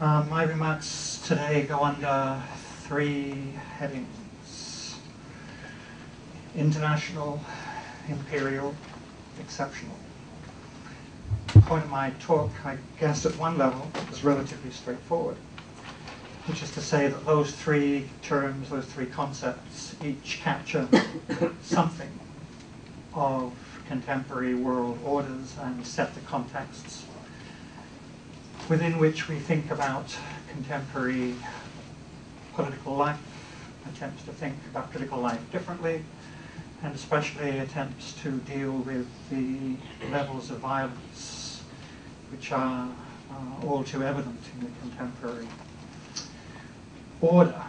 My remarks today go under three headings: international, imperial, exceptional. The point of my talk, I guess at one level, is relatively straightforward, which is to say that those three terms, those three concepts, each capture something of contemporary world orders and set the contexts within which we think about contemporary political life, attempts to think about political life differently, and especially attempts to deal with the levels of violence which are all too evident in the contemporary order.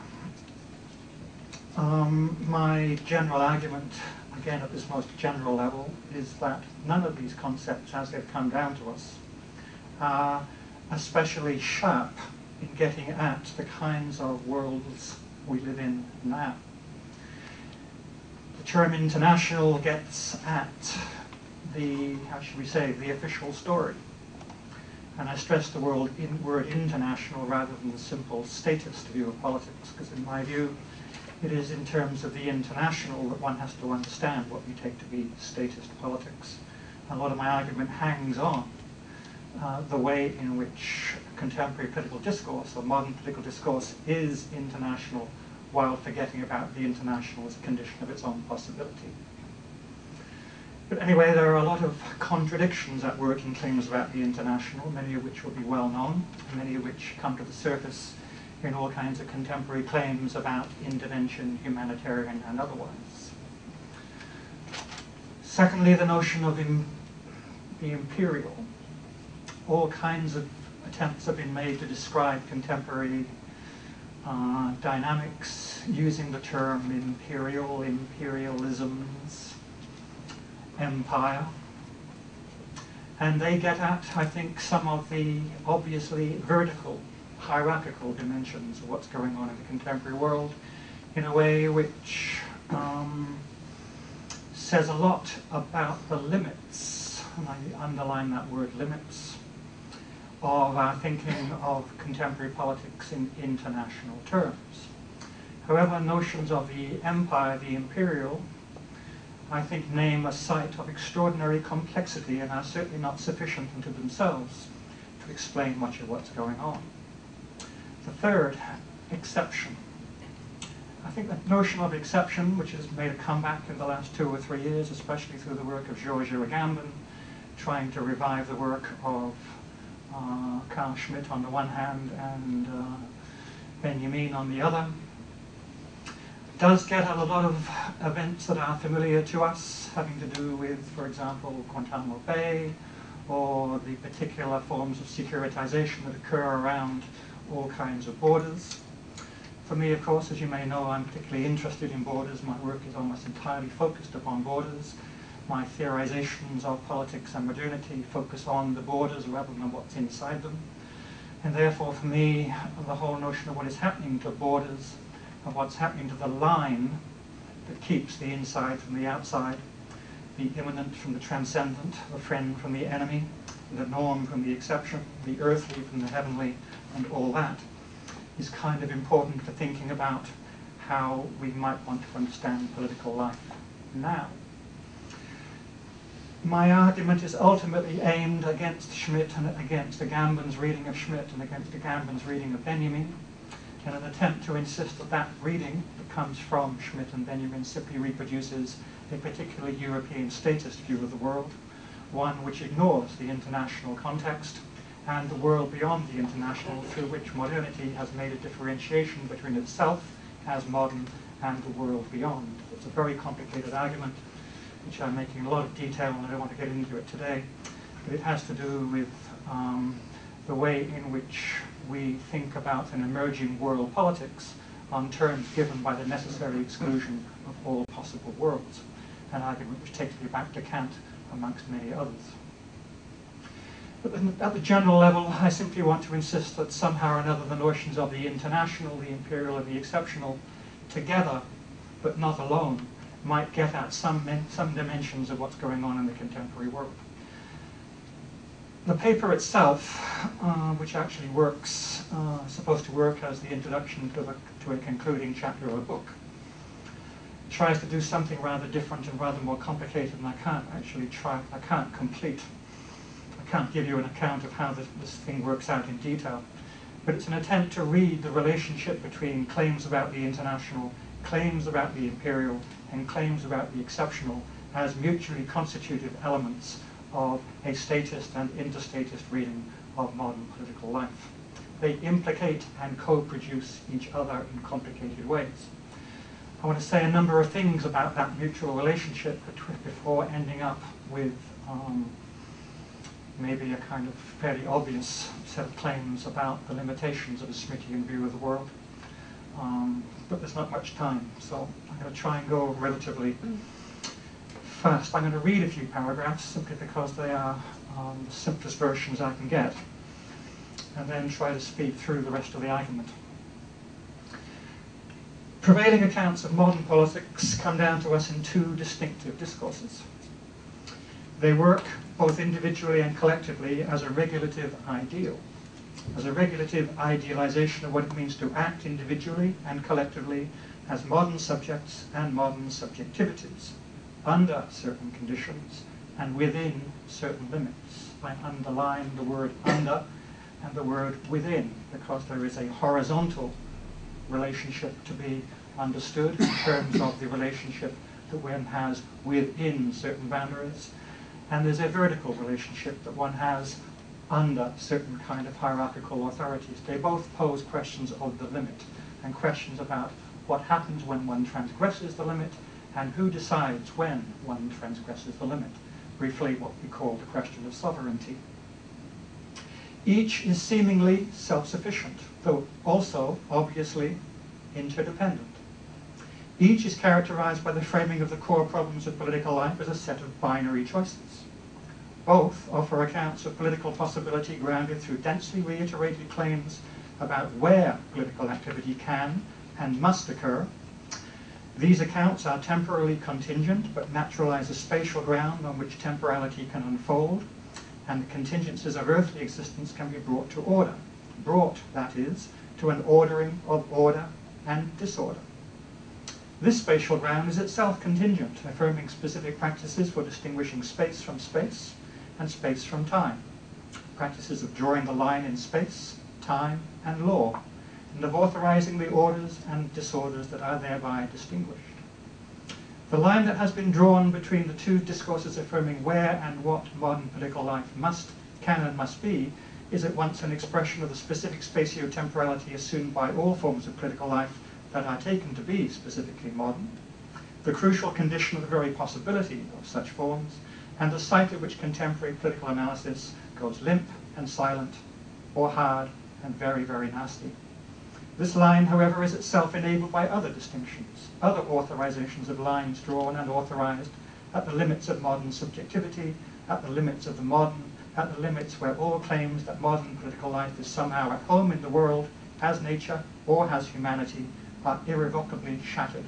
My general argument, again at this most general level, is that none of these concepts, as they've come down to us, are especially sharp in getting at the kinds of worlds we live in now. The term international gets at the, how should we say, the official story. And I stress the word international rather than the simple statist view of politics, because in my view, it is in terms of the international that one has to understand what we take to be statist politics. A lot of my argument hangs on the way in which contemporary political discourse, or modern political discourse, is international while forgetting about the international as a condition of its own possibility. But anyway, there are a lot of contradictions at work in claims about the international, many of which will be well known, and many of which come to the surface in all kinds of contemporary claims about intervention, humanitarian and otherwise. Secondly, the notion of the imperial. All kinds of attempts have been made to describe contemporary dynamics using the term imperial, imperialisms, empire. And they get at, I think, some of the obviously vertical, hierarchical dimensions of what's going on in the contemporary world in a way which says a lot about the limits, and I underline that word limits, of our thinking of contemporary politics in international terms. However, notions of the empire, the imperial, I think name a site of extraordinary complexity and are certainly not sufficient unto themselves to explain much of what's going on. The third, exception. I think the notion of exception, which has made a comeback in the last 2 or 3 years, especially through the work of Georges Agamben, trying to revive the work of Carl Schmitt on the one hand and Benjamin on the other, does get at a lot of events that are familiar to us, having to do with, for example, Guantanamo Bay, or the particular forms of securitization that occur around all kinds of borders. For me, of course, as you may know, I'm particularly interested in borders. My work is almost entirely focused upon borders. My theorizations of politics and modernity focus on the borders rather than what's inside them. And therefore, for me, the whole notion of what is happening to borders, of what's happening to the line that keeps the inside from the outside, the immanent from the transcendent, the friend from the enemy, the norm from the exception, the earthly from the heavenly, and all that, is kind of important for thinking about how we might want to understand political life now. My argument is ultimately aimed against Schmitt and against Agamben's reading of Schmitt and against Agamben's reading of Benjamin, in an attempt to insist that that reading that comes from Schmitt and Benjamin simply reproduces a particularly European statist view of the world, one which ignores the international context and the world beyond the international, through which modernity has made a differentiation between itself as modern and the world beyond. It's a very complicated argument, which I'm making a lot of detail, and I don't want to get into it today, but it has to do with the way in which we think about an emerging world politics on terms given by the necessary exclusion of all possible worlds, an argument which takes me back to Kant, amongst many others. But at the general level, I simply want to insist that somehow or another the notions of the international, the imperial, and the exceptional, together, but not alone, might get at some dimensions of what's going on in the contemporary world. The paper itself, which actually works, supposed to work as the introduction to a concluding chapter of a book, tries to do something rather different and rather more complicated, and I can't give you an account of how this thing works out in detail. But it's an attempt to read the relationship between claims about the international, claims about the imperial, and claims about the exceptional as mutually constitutive elements of a statist and interstatist reading of modern political life. They implicate and co-produce each other in complicated ways. I want to say a number of things about that mutual relationship before ending up with maybe a kind of fairly obvious set of claims about the limitations of a Smithian view of the world. But there's not much time, so I'm going to try and go relatively fast. I'm going to read a few paragraphs simply because they are the simplest versions I can get, and then try to speed through the rest of the argument. Prevailing accounts of modern politics come down to us in two distinctive discourses. They work both individually and collectively as a regulative ideal, as a regulative idealization of what it means to act individually and collectively as modern subjects and modern subjectivities, under certain conditions and within certain limits. I underline the word under and the word within, because there is a horizontal relationship to be understood in terms of the relationship that one has within certain boundaries, and there's a vertical relationship that one has under certain kind of hierarchical authorities. They both pose questions of the limit and questions about what happens when one transgresses the limit and who decides when one transgresses the limit. Briefly, what we call the question of sovereignty. Each is seemingly self-sufficient, though also obviously interdependent. Each is characterized by the framing of the core problems of political life as a set of binary choices. Both offer accounts of political possibility grounded through densely reiterated claims about where political activity can and must occur. These accounts are temporally contingent, but naturalize a spatial ground on which temporality can unfold, and the contingencies of earthly existence can be brought to order. Brought, that is, to an ordering of order and disorder. This spatial ground is itself contingent, affirming specific practices for distinguishing space from space and space from time. Practices of drawing the line in space, time, and law, and of authorizing the orders and disorders that are thereby distinguished. The line that has been drawn between the two discourses affirming where and what modern political life can and must be is at once an expression of the specific spatio-temporality assumed by all forms of political life that are taken to be specifically modern, the crucial condition of the very possibility of such forms, and the site at which contemporary political analysis goes limp and silent, or hard and very, very nasty. This line, however, is itself enabled by other distinctions, other authorizations of lines drawn and authorized at the limits of modern subjectivity, at the limits of the modern, at the limits where all claims that modern political life is somehow at home in the world, as nature or as humanity, are irrevocably shattered.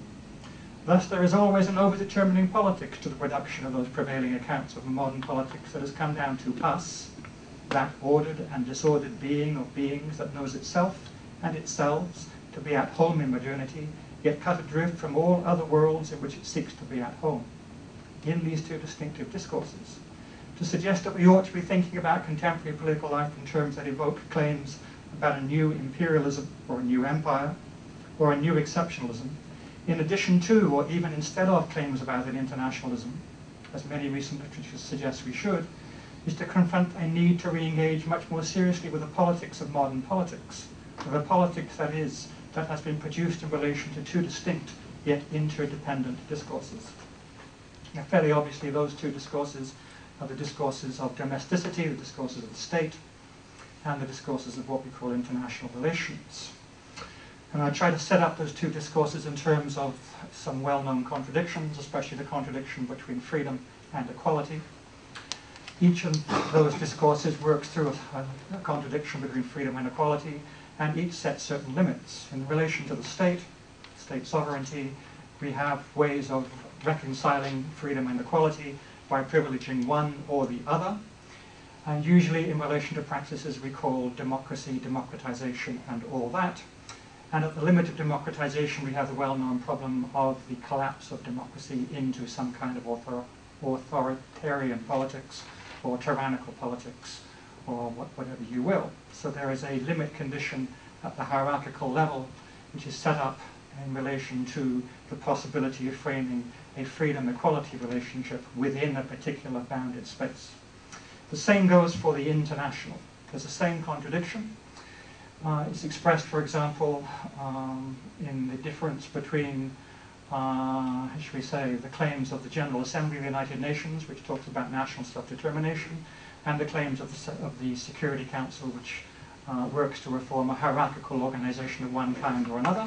Thus there is always an overdetermining politics to the production of those prevailing accounts of a modern politics that has come down to us, that ordered and disordered being of beings that knows itself and itself to be at home in modernity, yet cut adrift from all other worlds in which it seeks to be at home, in these two distinctive discourses. To suggest that we ought to be thinking about contemporary political life in terms that evoke claims about a new imperialism or a new empire or a new exceptionalism, in addition to or even instead of claims about an internationalism, as many recent literatures suggest we should, is to confront a need to re-engage much more seriously with the politics of modern politics, with a politics that has been produced in relation to two distinct yet interdependent discourses. Now, fairly obviously those two discourses are the discourses of domesticity, the discourses of the state, and the discourses of what we call international relations. And I try to set up those two discourses in terms of some well-known contradictions, especially the contradiction between freedom and equality. Each of those discourses works through a contradiction between freedom and equality, and each sets certain limits. In relation to the state sovereignty, we have ways of reconciling freedom and equality by privileging one or the other. and usually in relation to practices we call democracy, democratization, and all that. And at the limit of democratization, we have the well-known problem of the collapse of democracy into some kind of authoritarian politics or tyrannical politics, or whatever you will. So there is a limit condition at the hierarchical level, which is set up in relation to the possibility of framing a freedom-equality relationship within a particular bounded space. The same goes for the international. There's the same contradiction. It's expressed, for example, in the difference between, how should we say, the claims of the General Assembly of the United Nations, which talks about national self-determination, and the claims of the Security Council, which works to reform a hierarchical organization of one kind or another.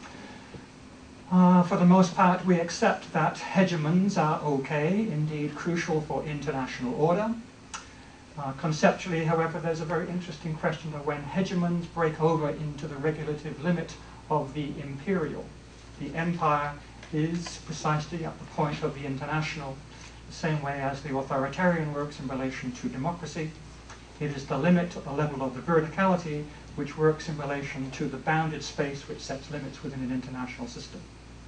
For the most part, we accept that hegemons are okay, indeed crucial for international order. Conceptually, however, there's a very interesting question of when hegemons break over into the regulative limit of the imperial. The empire is precisely at the point of the international, the same way as the authoritarian works in relation to democracy. It is the limit at the level of the verticality which works in relation to the bounded space which sets limits within an international system.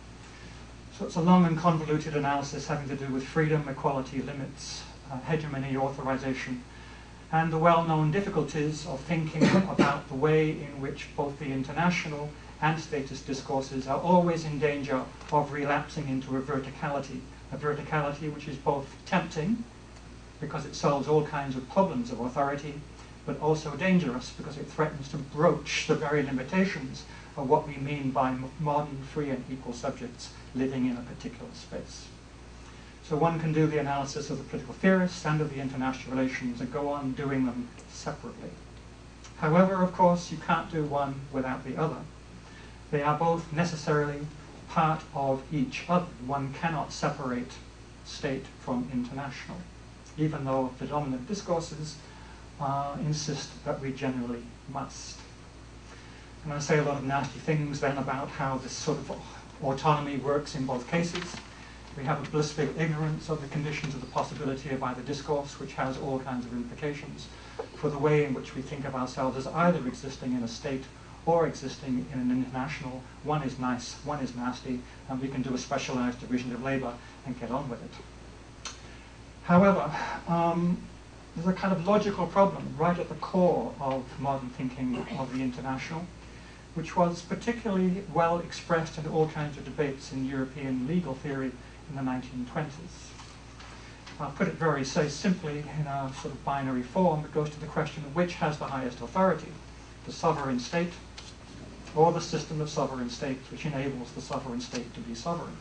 So it's a long and convoluted analysis having to do with freedom, equality, limits, hegemony, authorization, and the well-known difficulties of thinking about the way in which both the international and status discourses are always in danger of relapsing into a verticality which is both tempting, because it solves all kinds of problems of authority, but also dangerous because it threatens to broach the very limitations of what we mean by modern, free and equal subjects living in a particular space. So one can do the analysis of the political theorists and of the international relations and go on doing them separately. However, of course, you can't do one without the other. They are both necessarily part of each other. One cannot separate state from international, even though the dominant discourses insist that we generally must. And I say a lot of nasty things then about how this sort of autonomy works in both cases. We have a blissful ignorance of the conditions of the possibility of either discourse, which has all kinds of implications for the way in which we think of ourselves as either existing in a state or existing in an international. One is nice, one is nasty, and we can do a specialized division of labor and get on with it. However, there's a kind of logical problem right at the core of modern thinking of the international, which was particularly well expressed in all kinds of debates in European legal theory in the 1920s. I'll put it very simply in a sort of binary form. It goes to the question of which has the highest authority, the sovereign state or the system of sovereign states which enables the sovereign state to be sovereign.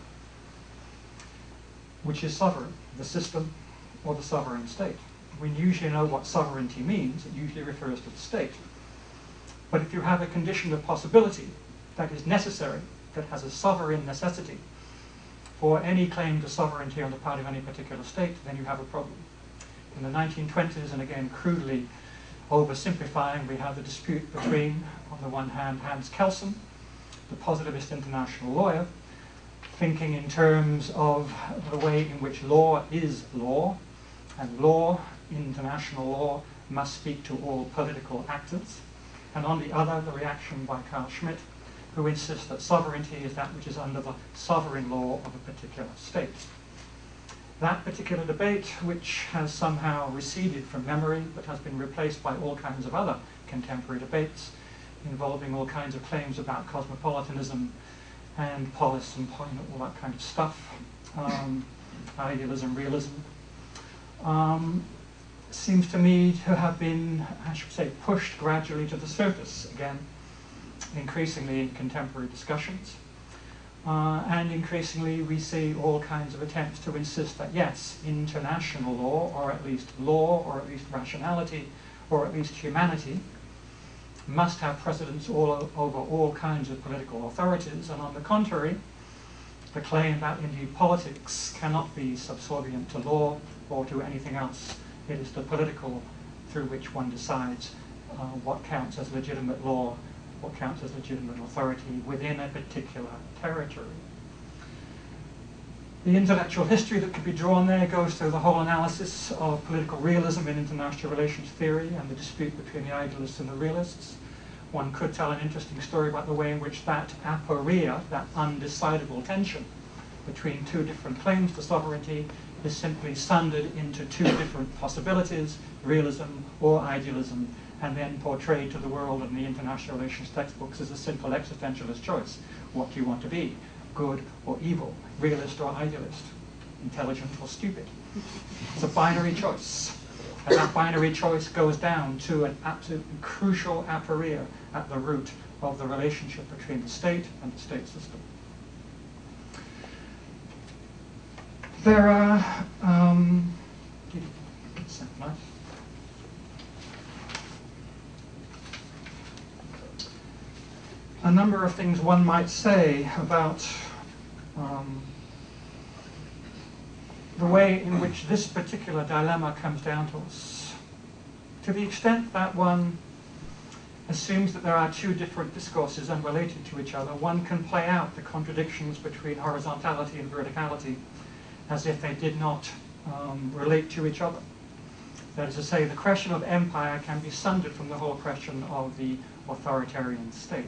Which is sovereign, the system or the sovereign state? We usually know what sovereignty means. It usually refers to the state. But if you have a condition of possibility that is necessary, that has a sovereign necessity for any claim to sovereignty on the part of any particular state, then you have a problem. In the 1920s, and again crudely oversimplifying, we have the dispute between, on the one hand, Hans Kelsen, the positivist international lawyer, thinking in terms of the way in which law is law, and law, international law, must speak to all political actors. And on the other, the reaction by Carl Schmitt, who insists that sovereignty is that which is under the sovereign law of a particular state. That particular debate, which has somehow receded from memory, but has been replaced by all kinds of other contemporary debates, involving all kinds of claims about cosmopolitanism and polis and all that kind of stuff, idealism, realism, seems to me to have been, I should say, pushed gradually to the surface again, increasingly in contemporary discussions. And increasingly we see all kinds of attempts to insist that yes, international law, or at least rationality, or at least humanity, must have precedence over all kinds of political authorities, and on the contrary, the claim that indeed politics cannot be subservient to law or to anything else. It is the political through which one decides what counts as legitimate law, what counts as legitimate authority within a particular territory. The intellectual history that could be drawn there goes through the whole analysis of political realism in international relations theory and the dispute between the idealists and the realists. One could tell an interesting story about the way in which that aporia, that undecidable tension between two different claims to sovereignty, is simply sundered into two different possibilities, realism or idealism, and then portrayed to the world in the international relations textbooks as a simple existentialist choice. What do you want to be? Good or evil? Realist or idealist? Intelligent or stupid? It's a binary choice. And that binary choice goes down to an absolute crucial aporia at the root of the relationship between the state and the state system. There are a number of things one might say about the way in which this particular dilemma comes down to us. To the extent that one assumes that there are two different discourses unrelated to each other, one can play out the contradictions between horizontality and verticality as if they did not relate to each other. That is to say, the question of empire can be sundered from the whole question of the authoritarian state.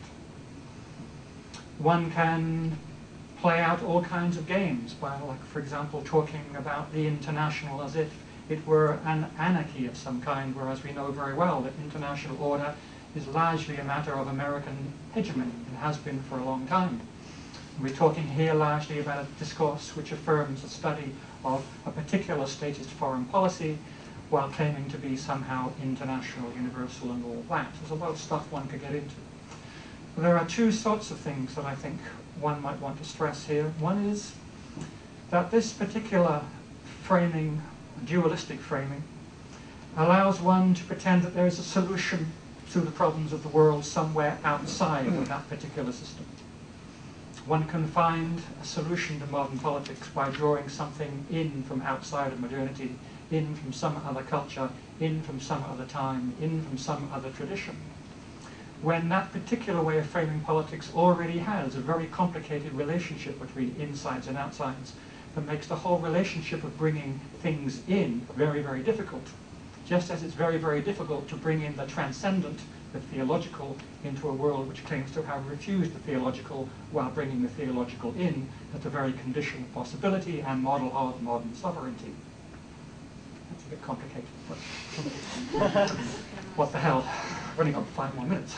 One can play out all kinds of games by, like, for example, talking about the international as if it were an anarchy of some kind, whereas we know very well that international order is largely a matter of American hegemony and has been for a long time. We're talking here largely about a discourse which affirms a study of a particular statist foreign policy while claiming to be somehow international, universal, and all that. There's a lot of stuff one could get into. There are two sorts of things that I think one might want to stress here. One is that this particular framing, dualistic framing, allows one to pretend that there is a solution to the problems of the world somewhere outside of that particular system. One can find a solution to modern politics by drawing something in from outside of modernity, in from some other culture, in from some other time, in from some other tradition, when that particular way of framing politics already has a very complicated relationship between insides and outsides that makes the whole relationship of bringing things in very, very difficult. Just as it's very, very difficult to bring in the transcendent, the theological, into a world which claims to have refused the theological while bringing the theological in as the very condition of possibility and model of modern sovereignty. That's a bit complicated, but what the hell? Running up 5 more minutes.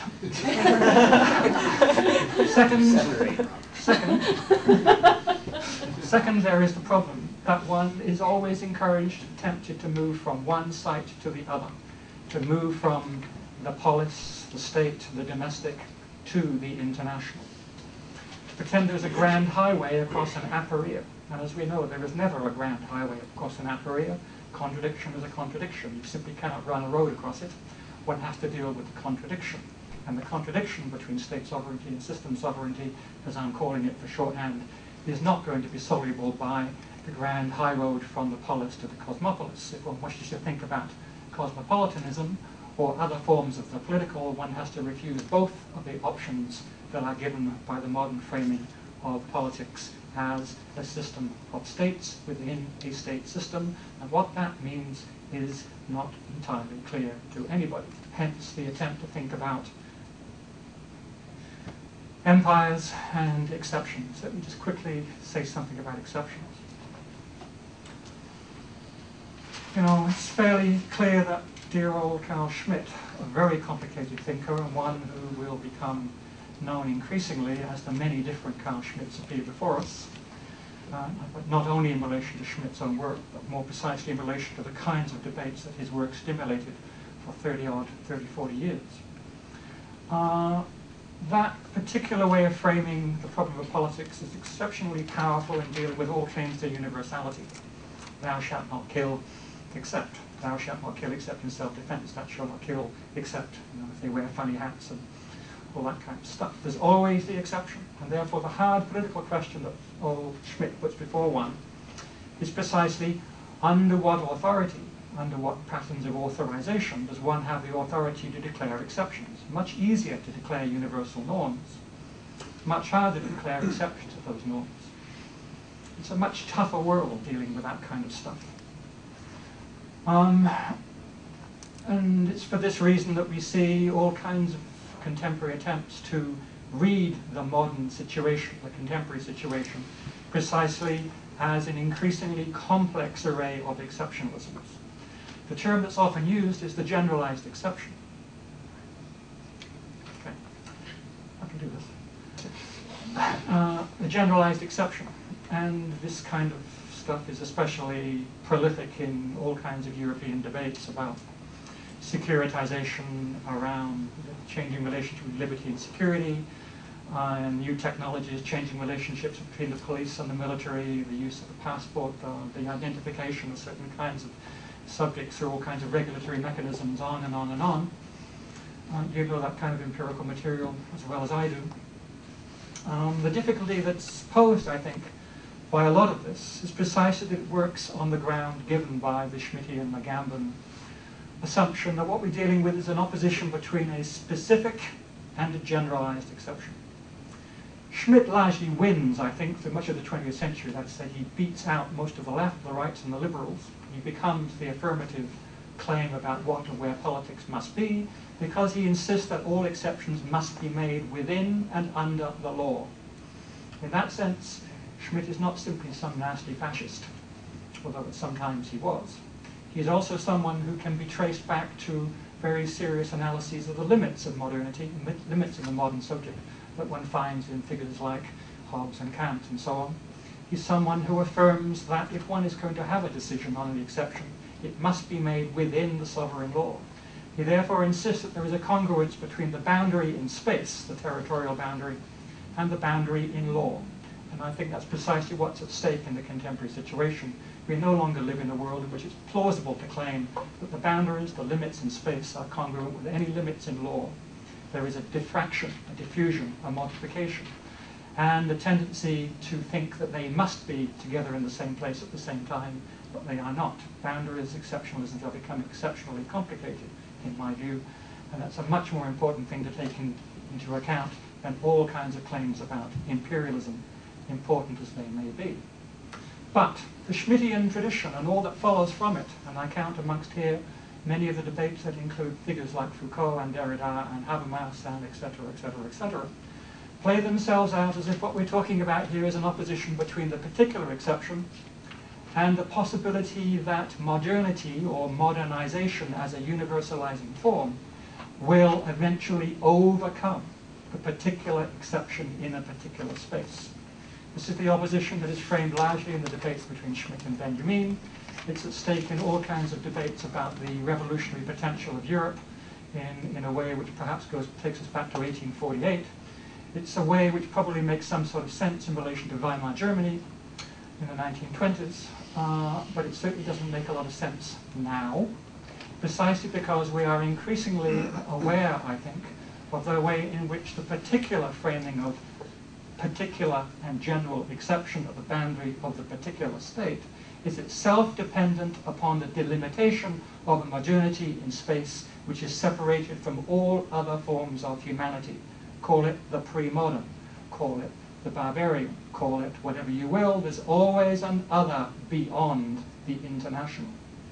Second, there is the problem that one is always encouraged, tempted to move from one site to the other, to move from the polis, the state, the domestic, to the international. Pretend there's a grand highway across an aporia, and as we know, there is never a grand highway across an aporia. Contradiction is a contradiction. You simply cannot run a road across it. One has to deal with the contradiction. And the contradiction between state sovereignty and system sovereignty, as I'm calling it for shorthand, is not going to be soluble by the grand high road from the polis to the cosmopolis. If one wishes to think about cosmopolitanism or other forms of the political, one has to refuse both of the options that are given by the modern framing of politics as a system of states within a state system, and what that means is not entirely clear to anybody. Hence the attempt to think about empires and exceptions. Let me just quickly say something about exceptions. You know, it's fairly clear that dear old Carl Schmitt, a very complicated thinker and one who will become known increasingly as the many different Carl Schmitts appear before us, but not only in relation to Schmitt's own work, but more precisely in relation to the kinds of debates that his work stimulated for 30, 40 years. That particular way of framing the problem of politics is exceptionally powerful in dealing with all claims to universality. Thou shalt not kill, except. Thou shalt not kill except in self-defense. Thou shalt not kill except, you know, if they wear funny hats and all that kind of stuff. There's always the exception, and therefore the hard political question that old Schmitt puts before one is precisely under what authority, under what patterns of authorization does one have the authority to declare exceptions? Much easier to declare universal norms, much harder to declare exceptions to those norms. It's a much tougher world dealing with that kind of stuff. And it's for this reason that we see all kinds of contemporary attempts to read the modern situation, the contemporary situation, precisely as an increasingly complex array of exceptionalisms. The term that's often used is the generalized exception. Okay, I can do this. The generalized exception. And this kind of stuff is especially prolific in all kinds of European debates about securitization, around the changing relationship between liberty and security, and new technologies, changing relationships between the police and the military, the use of the passport, the identification of certain kinds of subjects through all kinds of regulatory mechanisms, on and on and on. You know that kind of empirical material as well as I do. The difficulty that's posed, I think, by a lot of this is precisely that it works on the ground given by the Schmittian, Agamben assumption that what we're dealing with is an opposition between a specific and a generalized exception. Schmitt largely wins, I think, through much of the 20th century. That's to say, he beats out most of the left, the rights, and the liberals. He becomes the affirmative claim about what and where politics must be, because he insists that all exceptions must be made within and under the law. In that sense, Schmitt is not simply some nasty fascist, although sometimes he was. He is also someone who can be traced back to very serious analyses of the limits of modernity, limits of the modern subject that one finds in figures like Hobbes and Kant and so on. He's someone who affirms that if one is going to have a decision on an exception, it must be made within the sovereign law. He therefore insists that there is a congruence between the boundary in space, the territorial boundary, and the boundary in law. And I think that's precisely what's at stake in the contemporary situation. We no longer live in a world in which it's plausible to claim that the boundaries, the limits in space are congruent with any limits in law. There is a diffraction, a diffusion, a multiplication, and a tendency to think that they must be together in the same place at the same time, but they are not. Boundaries, exceptionalisms are becoming exceptionally complicated, in my view, and that's a much more important thing to take into account than all kinds of claims about imperialism, important as they may be. But the Schmittian tradition and all that follows from it, and I count amongst here many of the debates that include figures like Foucault and Derrida and Habermas and etc., etc., etc., play themselves out as if what we're talking about here is an opposition between the particular exception and the possibility that modernity or modernization as a universalizing form will eventually overcome the particular exception in a particular space. This is the opposition that is framed largely in the debates between Schmitt and Benjamin. It's at stake in all kinds of debates about the revolutionary potential of Europe in a way which perhaps takes us back to 1848. It's a way which probably makes some sort of sense in relation to Weimar Germany in the 1920s, but it certainly doesn't make a lot of sense now, precisely because we are increasingly aware, I think, of the way in which the particular framing of particular and general exception of the boundary of the particular state is itself dependent upon the delimitation of a modernity in space which is separated from all other forms of humanity. Call it the pre-modern, call it the barbarian, call it whatever you will. There's always an other beyond the international.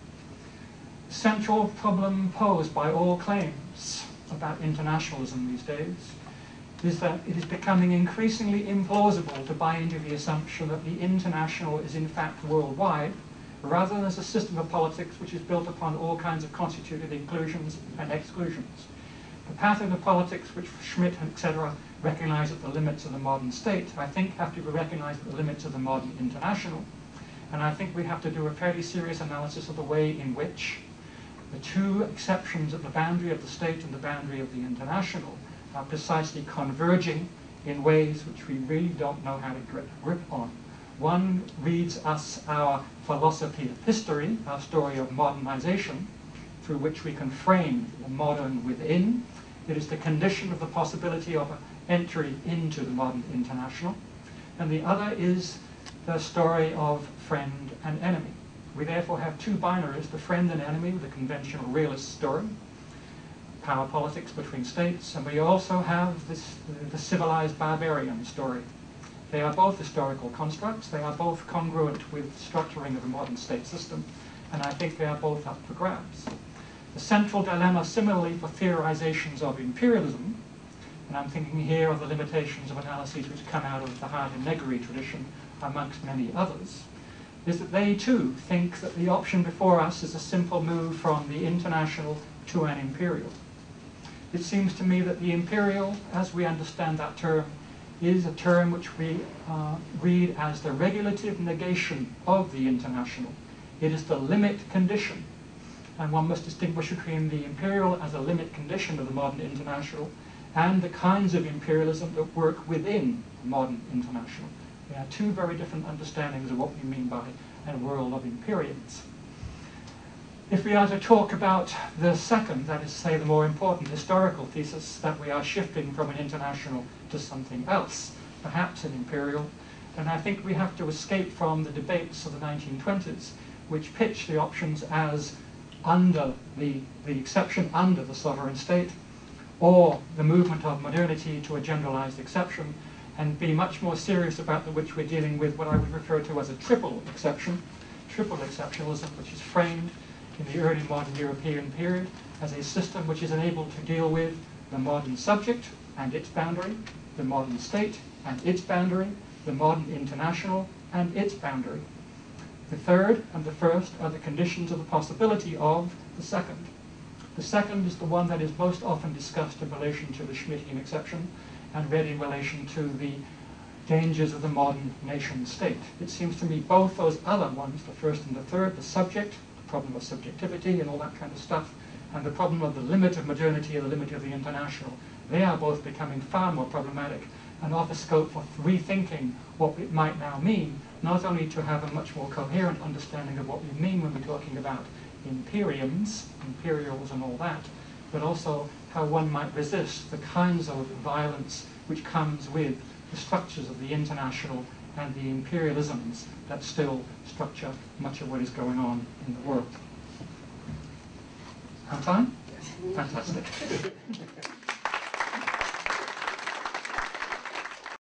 Central problem posed by all claims about internationalism these days is that it is becoming increasingly implausible to buy into the assumption that the international is in fact worldwide, rather than as a system of politics which is built upon all kinds of constituted inclusions and exclusions. The pattern of politics which Schmitt, etc., recognize at the limits of the modern state, I think have to be recognized at the limits of the modern international. And I think we have to do a fairly serious analysis of the way in which the two exceptions at the boundary of the state and the boundary of the international are precisely converging in ways which we really don't know how to grip on. One reads us our philosophy of history, our story of modernization, through which we can frame the modern within. It is the condition of the possibility of entry into the modern international. And the other is the story of friend and enemy. We therefore have two binaries, the friend and enemy, the conventional realist story, power politics between states, and we also have the civilized barbarian story. They are both historical constructs. They are both congruent with the structuring of a modern state system, and I think they are both up for grabs. The central dilemma, similarly, for theorizations of imperialism, and I'm thinking here of the limitations of analyses which come out of the Hardt and Negri tradition, amongst many others, is that they too think that the option before us is a simple move from the international to an imperial. It seems to me that the imperial, as we understand that term, is a term which we read as the regulative negation of the international. It is the limit condition, and one must distinguish between the imperial as a limit condition of the modern international and the kinds of imperialism that work within the modern international. There are two very different understandings of what we mean by a world of imperiums. If we are to talk about the second, that is to say the more important historical thesis, that we are shifting from an international to something else, perhaps an imperial, then I think we have to escape from the debates of the 1920s, which pitch the options as under the exception under the sovereign state, or the movement of modernity to a generalized exception, and be much more serious about which we're dealing with what I would refer to as a triple exception, triple exceptionalism, which is framed in the early modern European period as a system which is enabled to deal with the modern subject and its boundary, the modern state and its boundary, the modern international and its boundary. The third and the first are the conditions of the possibility of the second. The second is the one that is most often discussed in relation to the Schmittian exception and read in relation to the dangers of the modern nation state. It seems to me both those other ones, the first and the third, the subject, the problem of subjectivity and all that kind of stuff, and the problem of the limit of modernity and the limit of the international, they are both becoming far more problematic and offer scope for rethinking what it might now mean, not only to have a much more coherent understanding of what we mean when we're talking about imperiums, imperials and all that, but also how one might resist the kinds of violence which comes with the structures of the international and the imperialisms that still structure much of what is going on in the world. Have time? Fantastic.